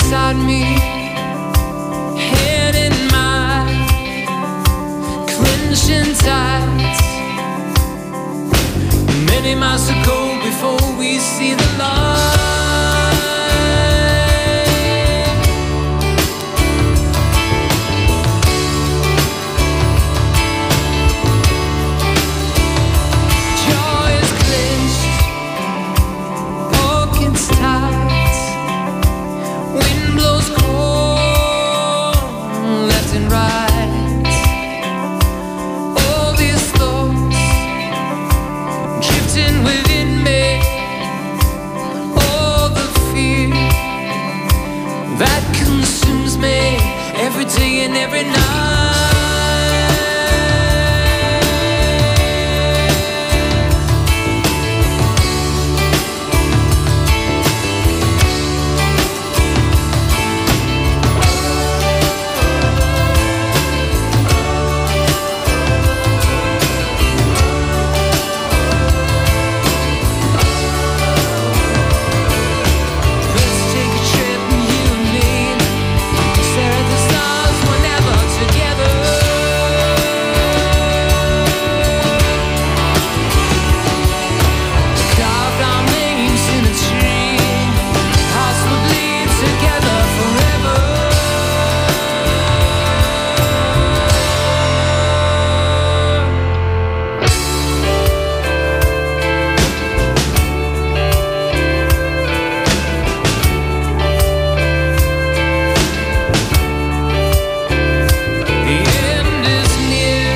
beside me, head in my clenching tight. Many miles to go before we see the light. Every day and every night. Let's take a trip, you and me. Stare at the stars whenever together. Carved our names in a tree. Hearts will bleed together forever. The end is near,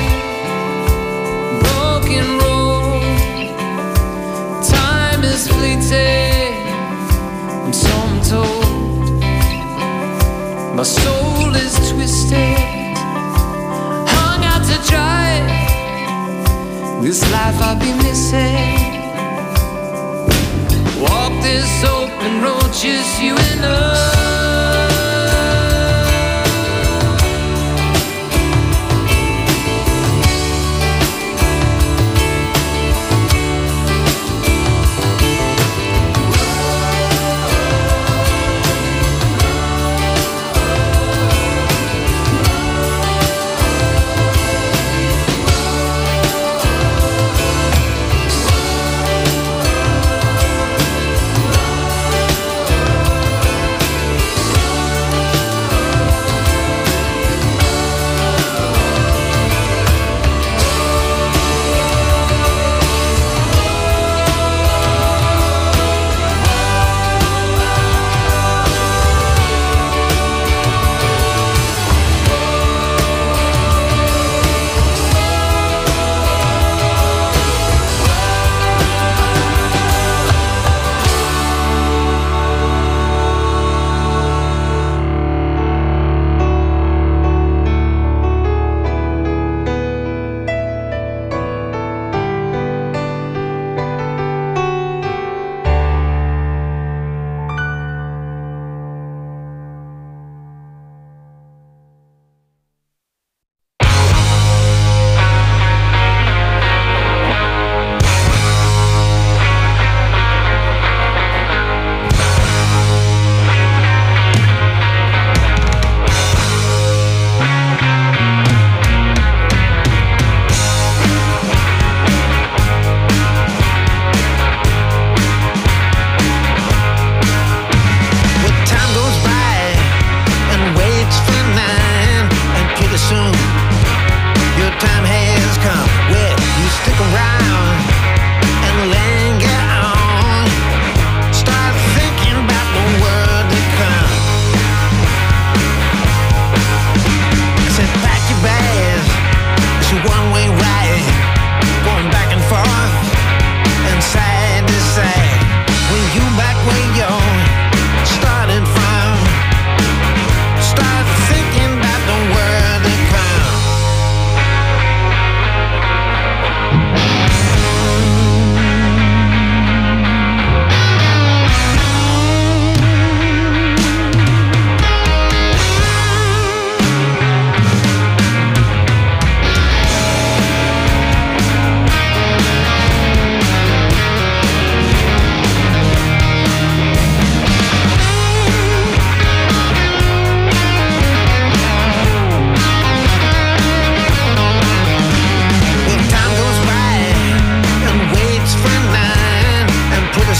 broken road. Time is fleeting, and so I'm told. My soul is twisted, hung out to dry. This life I'll be missing. Walk this open road, just you and I.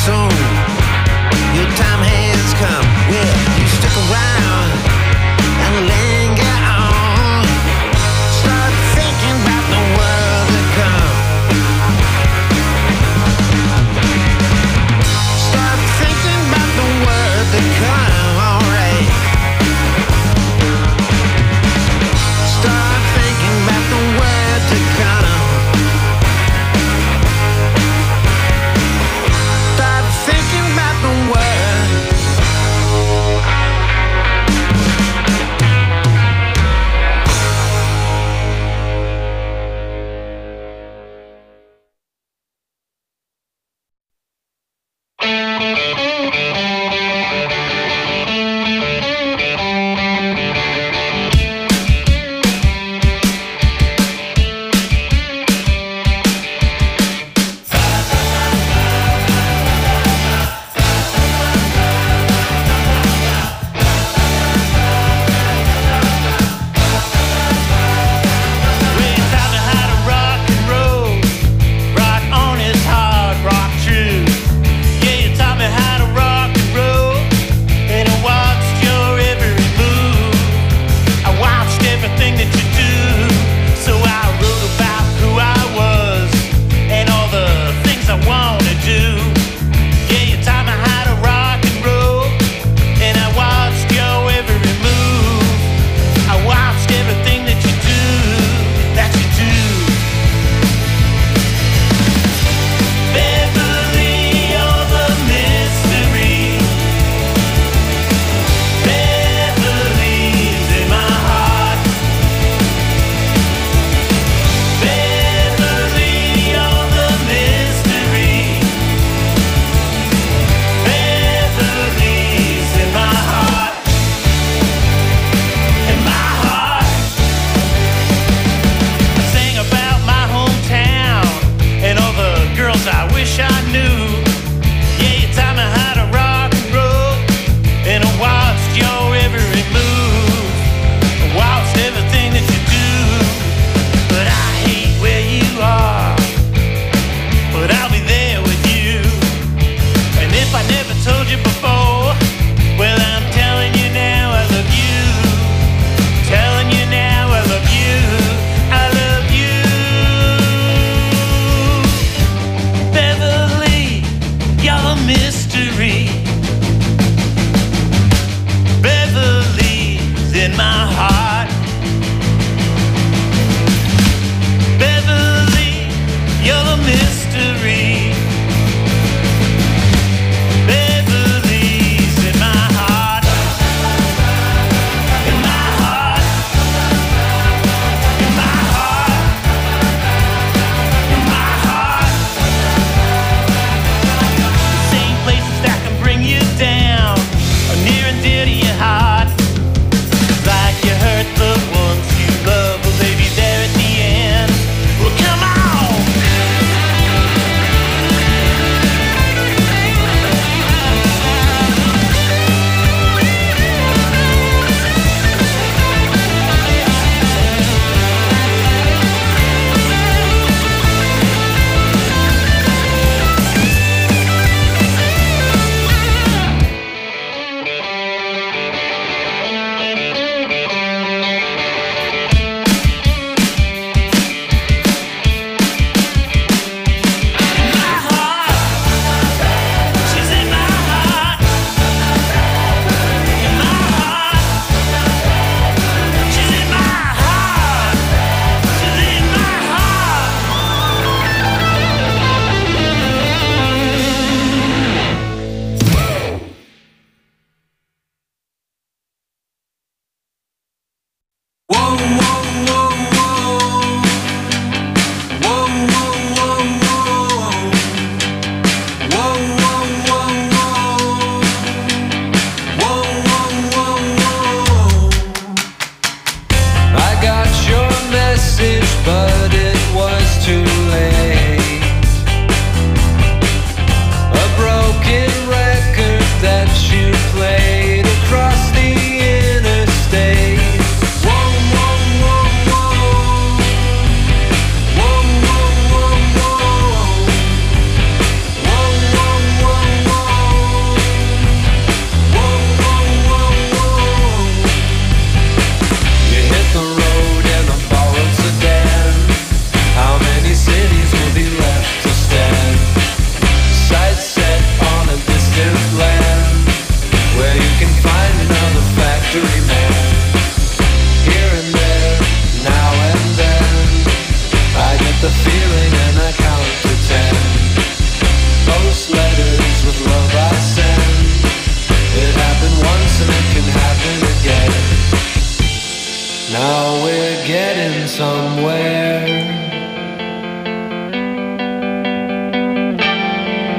soon. Your time has come. Well, you stick around and linger on. Start thinking about the world to come. Start thinking about the world to come. Alright. Start thinking about the world to come. Start thinking about the world.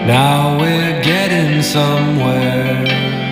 Now we're getting somewhere.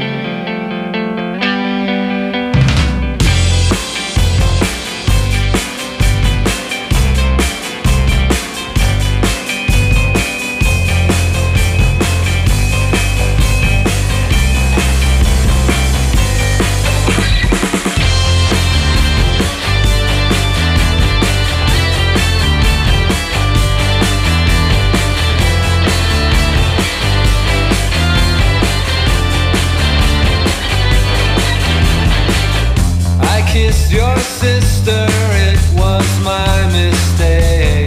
Kissed your sister, it was my mistake.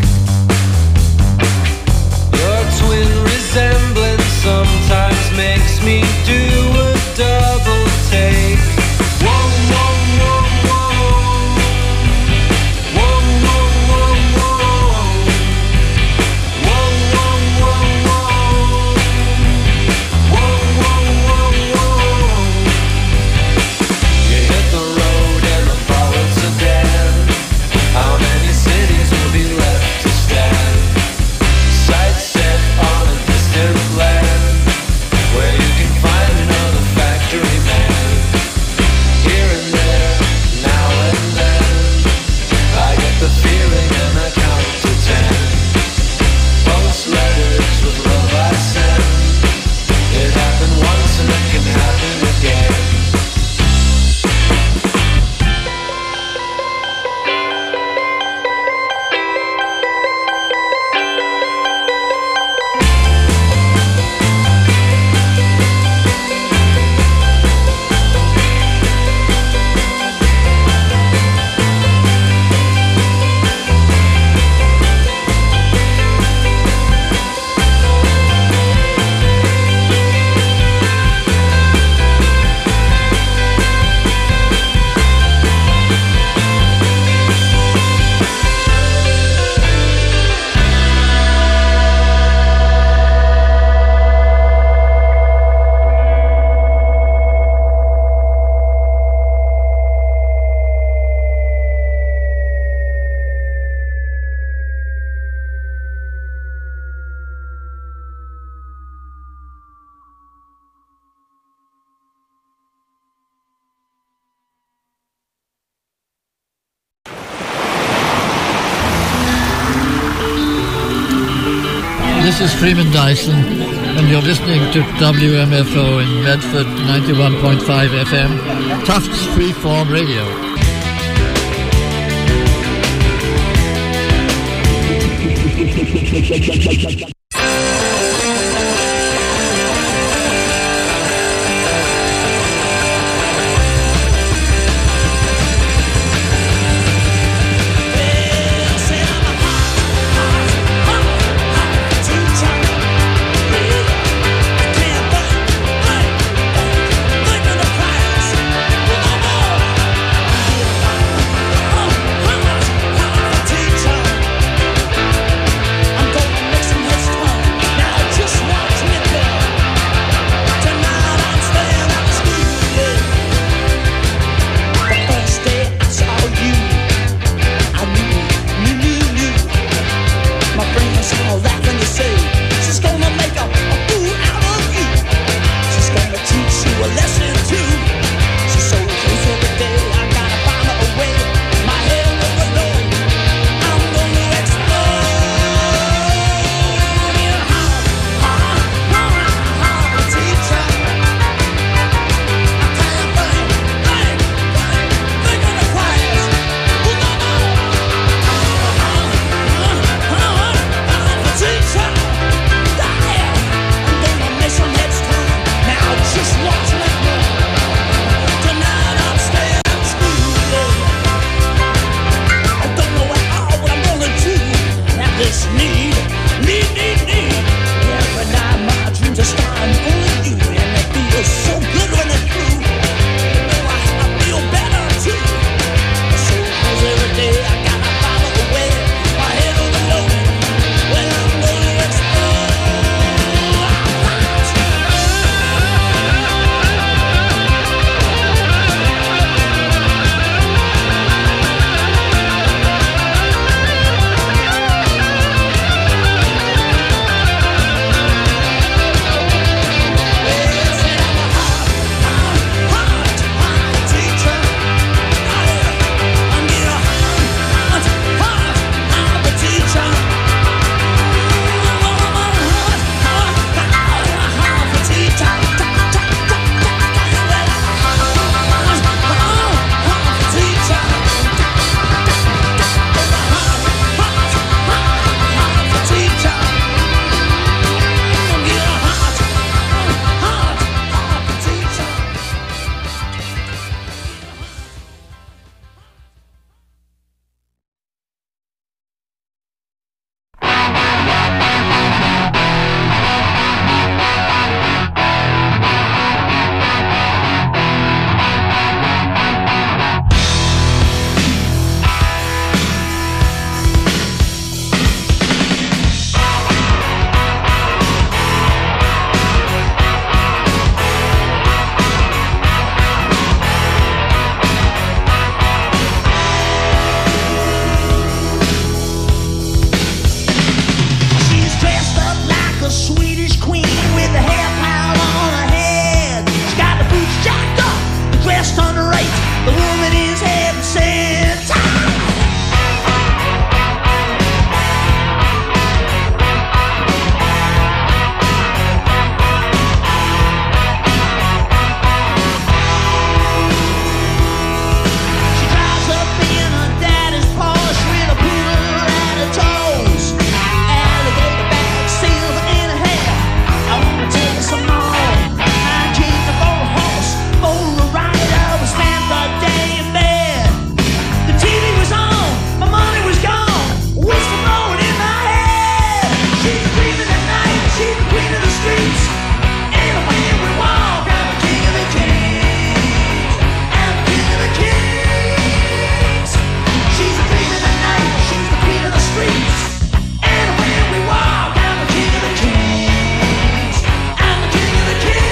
Your twin resemblance sometimes makes me do a double take. Whoa, whoa, whoa, whoa. Whoa, whoa, whoa, whoa. Whoa, whoa, whoa, whoa. Whoa, whoa, whoa, whoa. You hit the road. How many cities will be left to stand? Sights set on a distant land, where you can find another factory man. Here and there, now and then, I get the feeling and I count to 10. Post letters with love I send. It happened once and it can happen again. This is Freeman Dyson, and you're listening to WMFO in Medford 91.5 FM, Tufts Freeform Radio. I'm gonna make some hits. Swedish queen with the hair piled on her head. She got the boots jacked up, dressed under eight. The woman is head said, she drives up in her daddy's Porsche with a poodle at her toes, alligator bag, silver in her hair. I wanna take some more. I keep the boat horse for a ride. We spent the day in bed. The TV was on, my money was gone. Whiskey blowing in my head. She's the queen of the night, she's the queen of the streets. And when we walk, I'm the king of the kings. I'm the king of the kings. She's the queen of the night, she's the queen of the streets. And when we walk, I'm the king of the kings. I'm the king of the kings.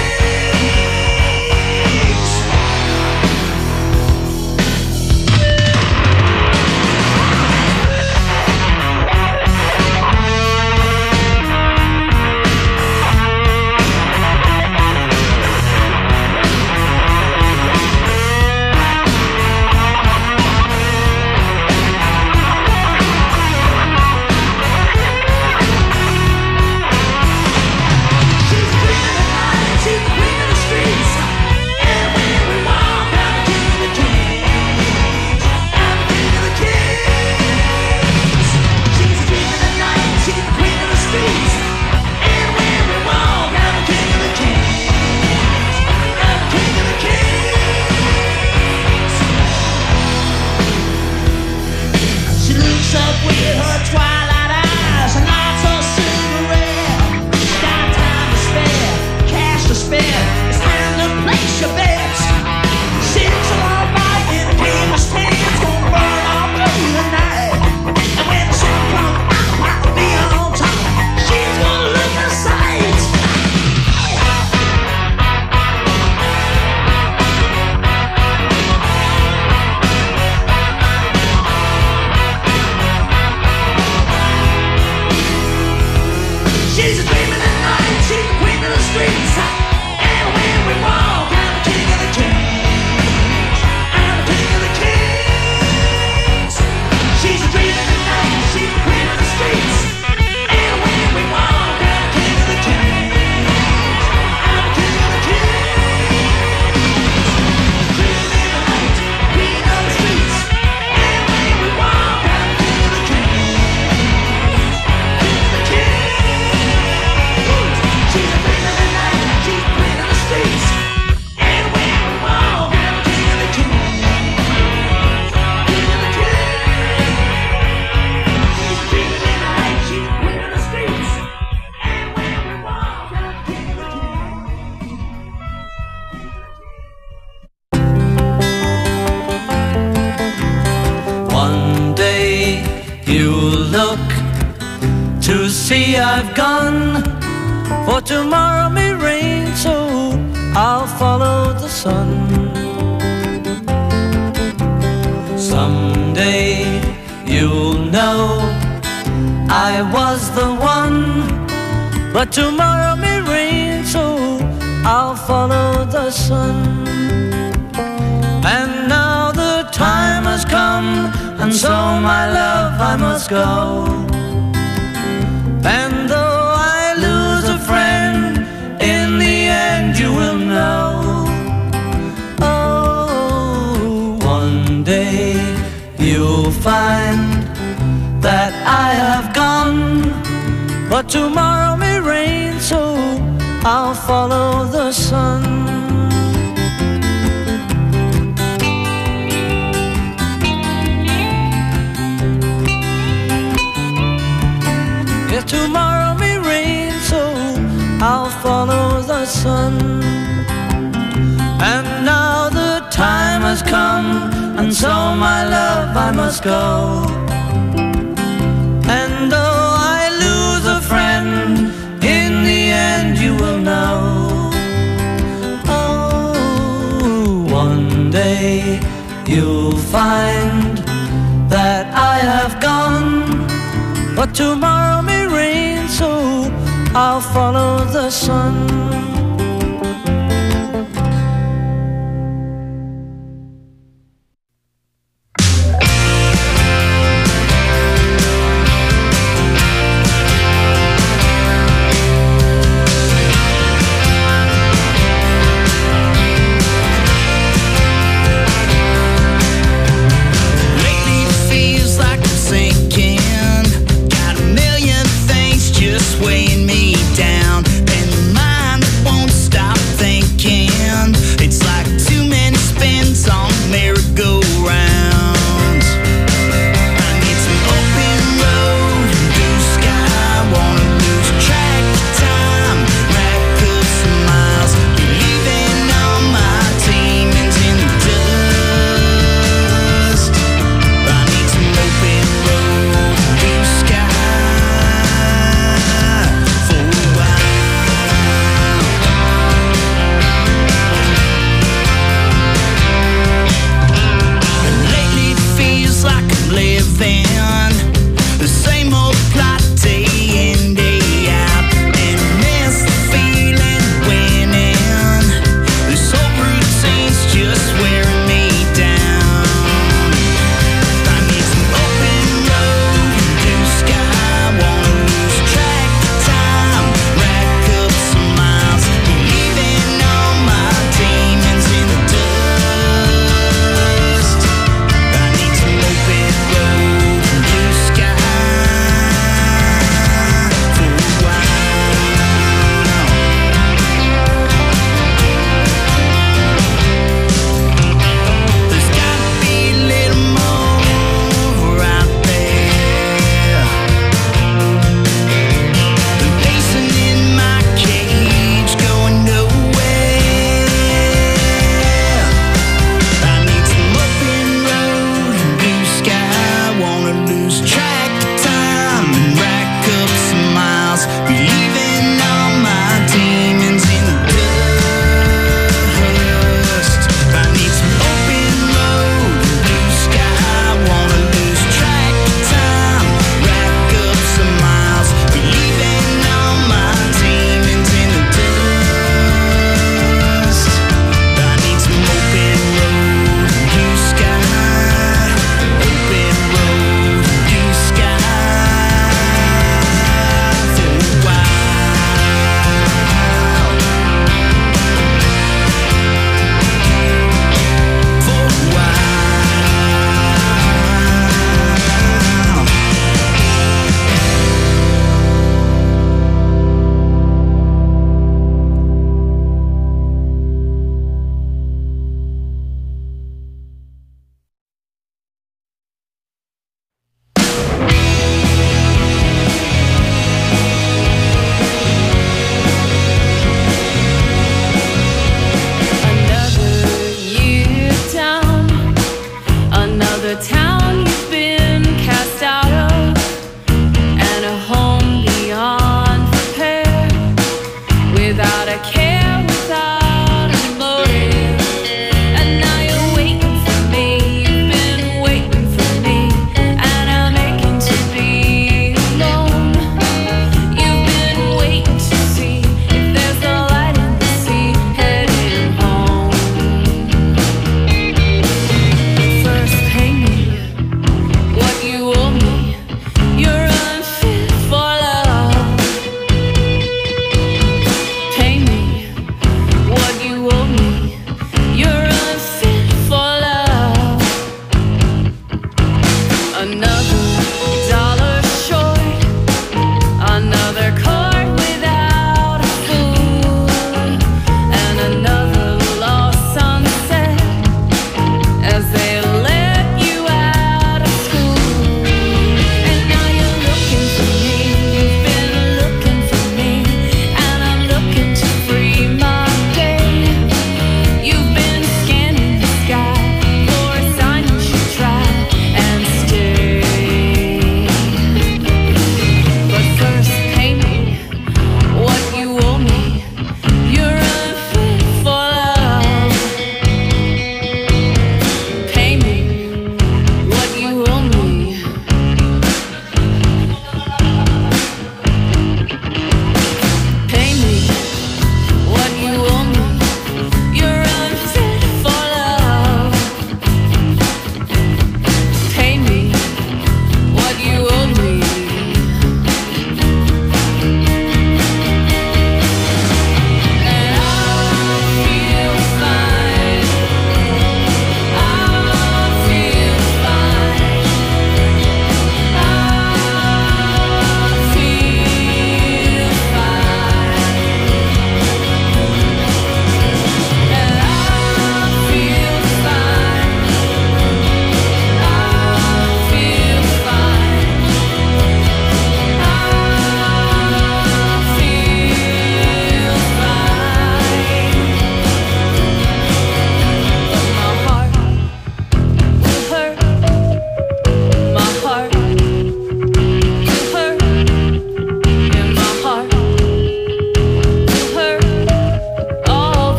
She's the queen of the night, she's the queen of the streets. And when we walk, I'm the king of the kings. I'm the king of the kings. She's the queen of the night, she's the queen of the streets. And when we walk, I'm the king of the kings. I'm the king of the kings. She looks up with her twilight eyes and lights her cigarette. She's got time to spare, cash to spare. It's time to place your bets. 6 alarm fight in a game of stands, gonna burn all through the night. And when the sun comes out, I'll be on top. She's gonna look a sight. She's the queen of the night, she's the queen of the streets. And when we walk, I'm the king of the kings. I'm the king of the kings. She's the queen of the night, she's the queen of the streets. And when we walk, I'm the king of the kings. I'm the king of the kings. Queen of the night, queen of the streets. And when we walk, I'm the king of the kings. King of the kings. She's the queen of the night, she's the queen of the streets. And when we walk, I'm the king of the kings. King of the kings. She's the queen of the night, she's the queen of the streets. And when we walk, I'm the king of the kings. One day you'll look to see I've gone, for tomorrow may rain, so I'll follow the sun. Someday you'll know I was the one, but tomorrow may rain, so I'll follow the sun. And now the time has come, and so my love I must go. And though I lose a friend, in the end you will know. Oh, one day you'll find that I have gone, but tomorrow may rain, so I'll follow the sun. Tomorrow may rain, so I'll follow the sun. And now the time has come, and so my love I must go. And though I lose a friend, in the end you will know. Oh, one day you'll find that I have gone, but tomorrow may rain, so I'll follow the sun. Weighing me down, and the mind that won't stop thinking. It's like too many spins on merry-go-rounds. I need some open road, blue sky. Wanna lose track of time, rack up some miles, leaving all my demons in the dust. I need some open road, blue sky. For a while.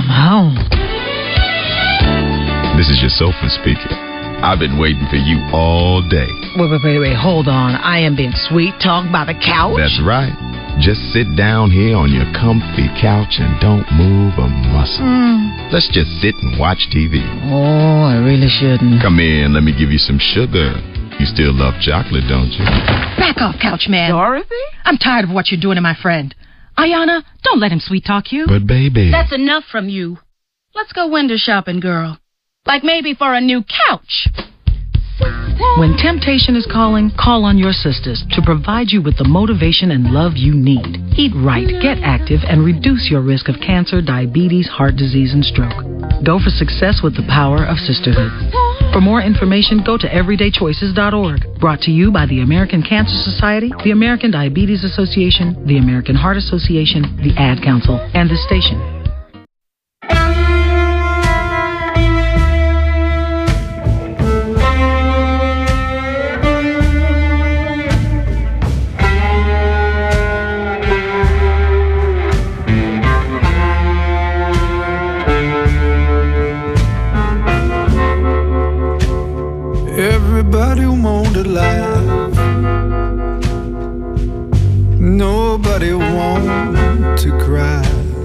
home. This is your sofa speaking. I've been waiting for you all day. Wait, hold on. I am being sweet talked by the couch? That's right. Just sit down here on your comfy couch and don't move a muscle. Let's just sit and watch TV. Oh, I really shouldn't. Come in, let me give you some sugar. You still love chocolate, don't you? Back off, couch man. Dorothy? I'm tired of what you're doing to my friend. Ayana, don't let him sweet talk you. But baby... That's enough from you. Let's go window shopping, girl. Like maybe for a new couch. When temptation is calling, call on your sisters to provide you with the motivation and love you need. Eat right, get active, and reduce your risk of cancer, diabetes, heart disease, and stroke. Go for success with the power of sisterhood. For more information, go to everydaychoices.org. Brought to you by the American Cancer Society, the American Diabetes Association, the American Heart Association, the Ad Council, and this station. Everybody want to laugh. Nobody want to cry.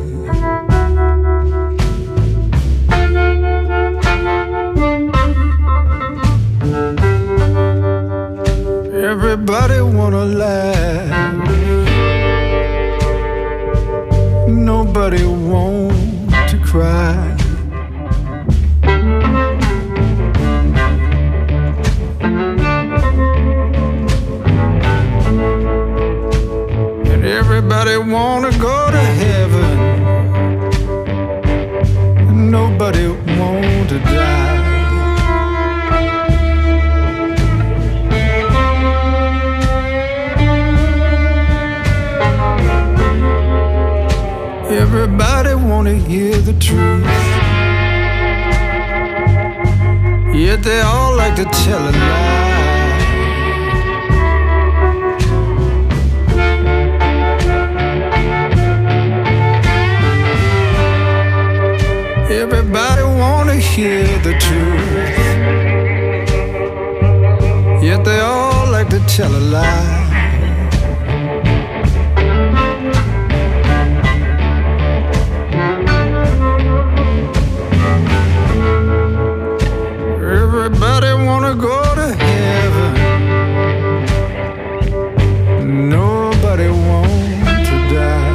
Everybody want to laugh. Nobody want to cry. Everybody wanna go to heaven. Nobody want to die. Everybody wanna hear the truth, yet they all like to tell a lie. Everybody wanna hear the truth, yet they all like to tell a lie. Everybody wanna go to heaven. Nobody want to die.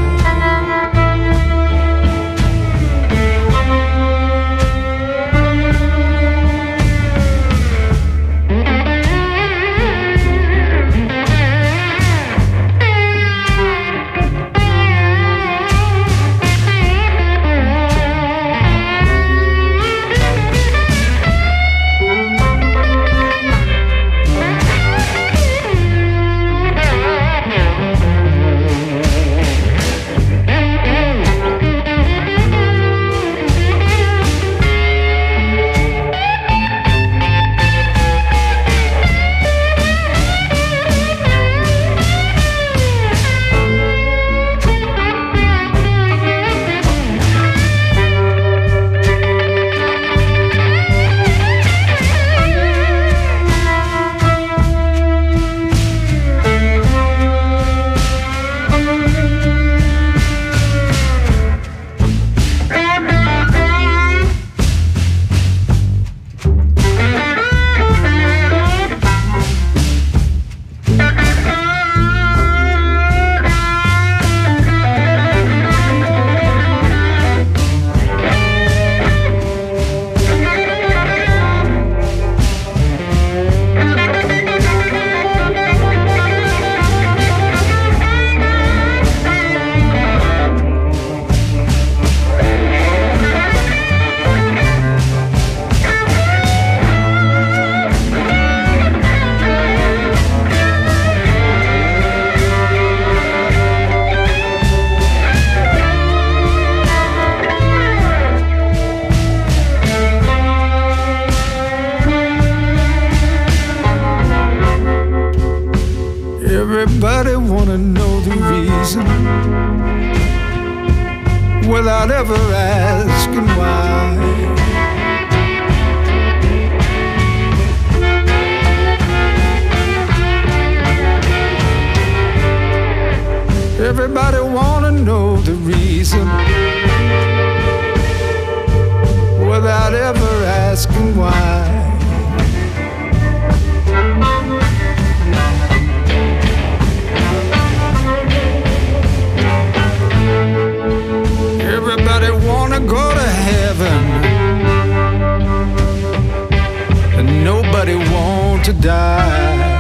Everybody wanna know the reason without ever asking why. Everybody wanna know the reason without ever asking why. Everybody wanna go to heaven, and nobody want to die.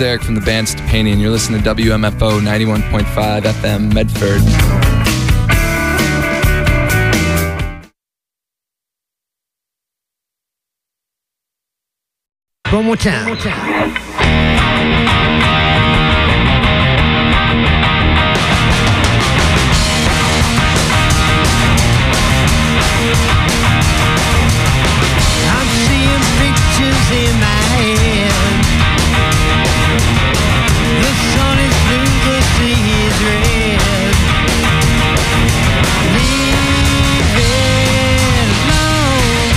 is Eric from the band Stepanian. You're listening to WMFO 91.5 FM Medford. One more time. I'm seeing pictures in my head. The sun is blue, the sea is red. Leave it alone.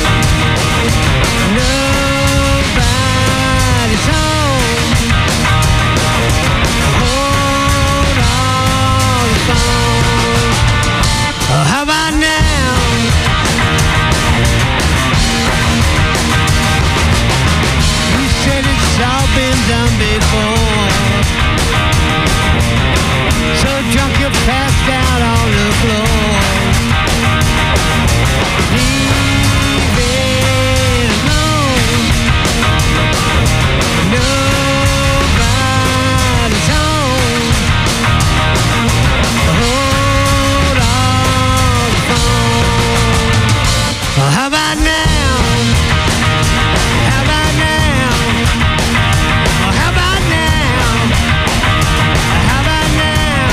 Nobody's home. Hold on the phone. Oh, how about now? You said it's all been done before. So drunk you passed out on the floor. Leave it alone. Nobody's home. Hold on the phone. Oh, how about now? How about now? Oh, how about now? How about now?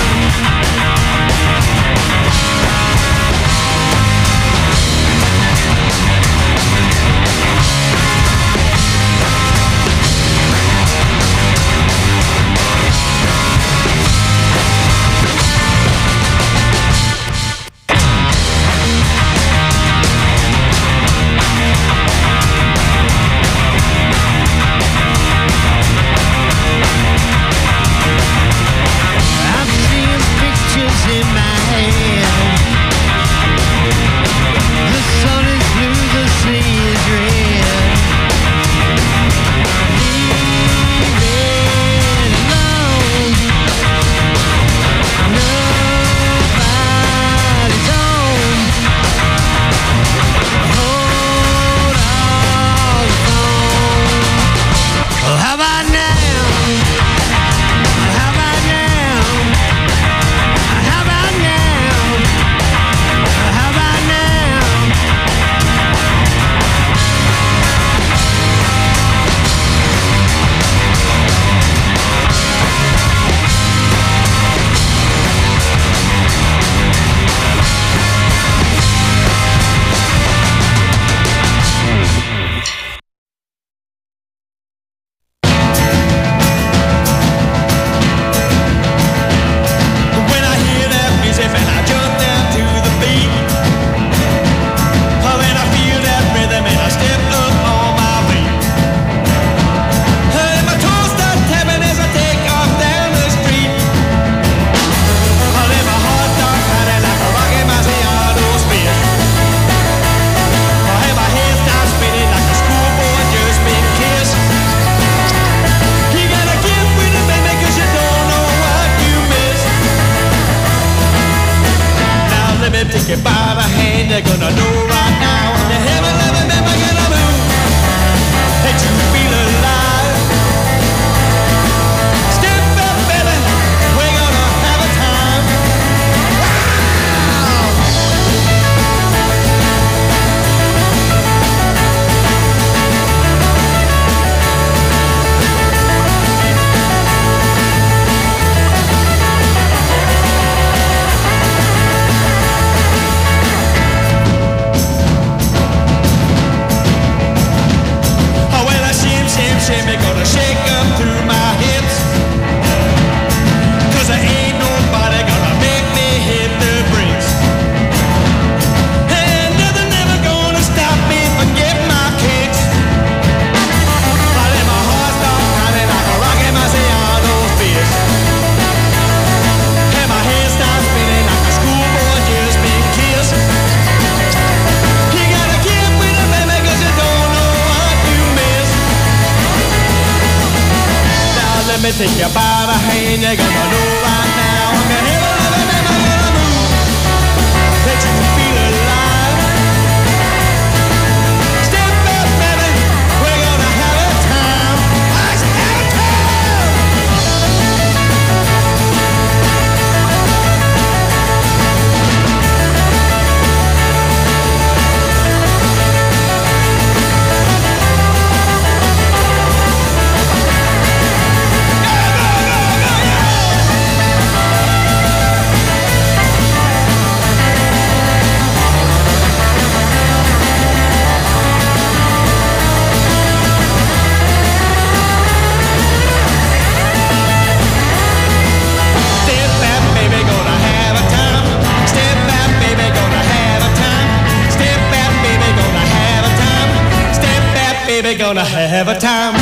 I'm seeing pictures in my head. The sun is blue, the sea is red. Leave it alone. Nobody's home. Hold on the phone. Oh, how about now? How about now? How about now? How about now? When I hear that music and I jump down to the beat, oh, when I feel that rhythm and I step up on my feet, and my toes start tapping as I take off down the street, oh, then my heart starts pounding like a rocket Marciano spin, oh, and my head starts spinning like a schoolboy just been kissed. You gotta get with it, baby, 'cause you don't know what you miss. Now let me take you by the hand, you're gonna know right now. The heaven loving baby gonna move, that you feel alive. Step up, baby, we're gonna have a time. Oh, well, I shimmy, gonna shake up through my hips, 'cause there ain't nobody gonna make me hit the brakes. And nothing ever gonna stop me from getting my kicks. I let my heart start pounding like a rocket Marciano fist, and my head starts spinning like a schoolboy just been kissed. You gotta get with it, baby, 'cause you don't know what you miss. Now let me take you by the hand, you're gonna know right now. I'm your heaven loving baby, gonna move, that you feel alive. Step up, baby, we're gonna have a time. Let's have a time. gonna have a time.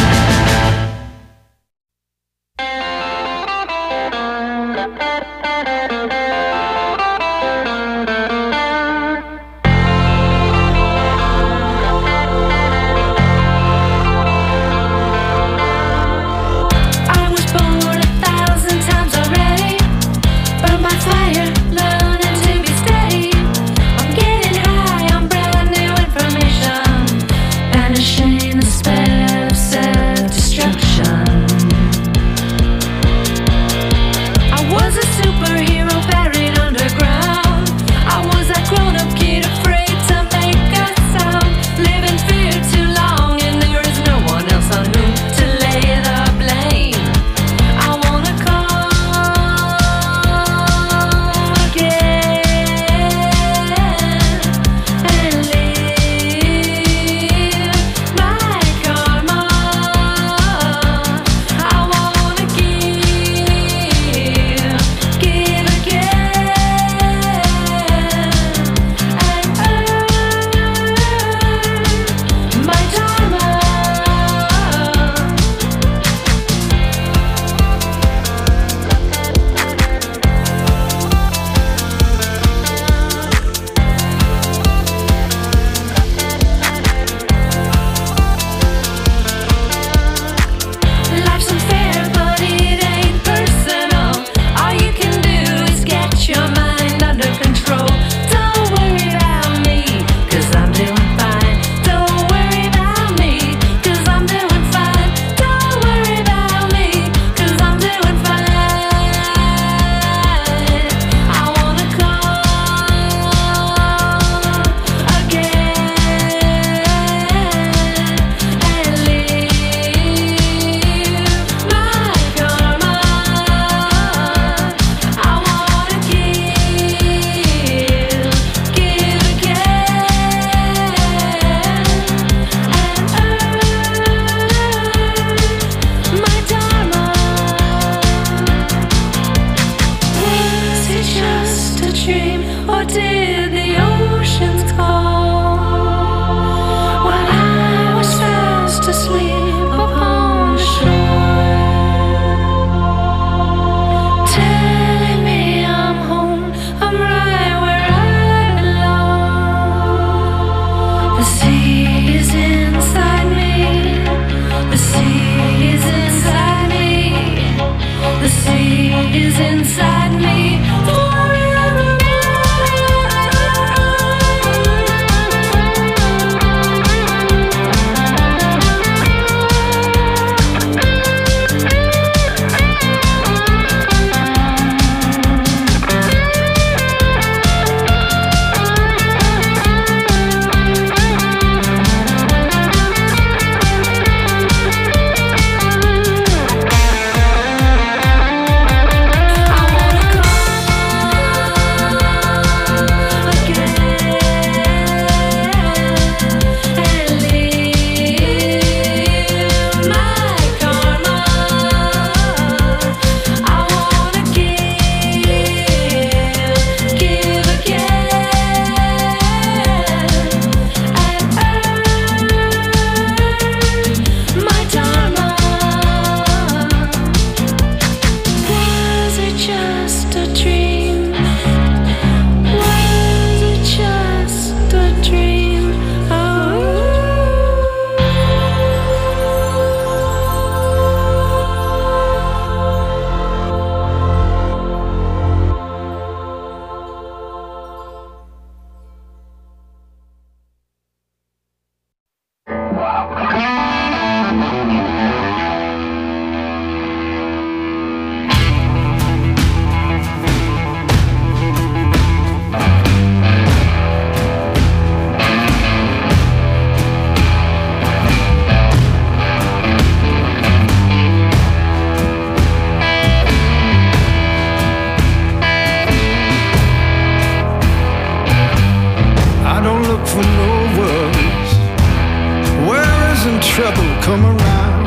come around.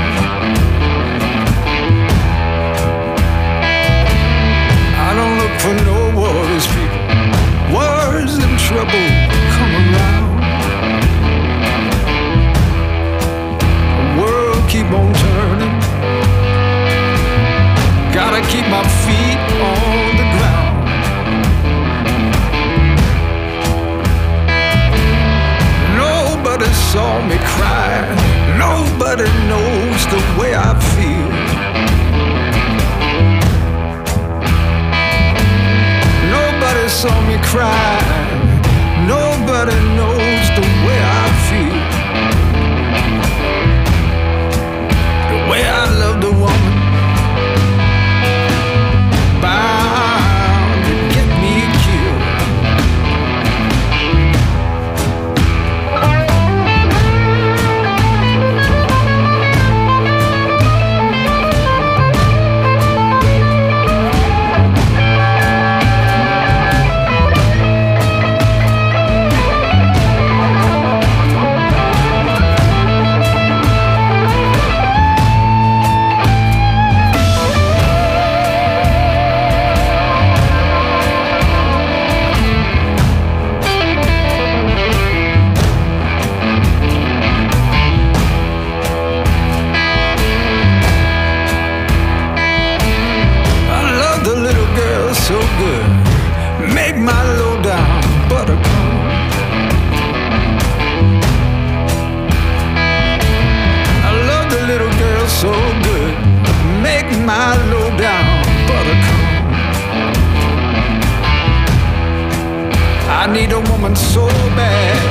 I don't look for no wars, people. Wars and trouble come around. saw me cry. Nobody knows the way I feel, the way I love the woman bound to get me killed. So good, make my low down buttercup. I love the little girl so good, make my low down buttercup. I need a woman so bad,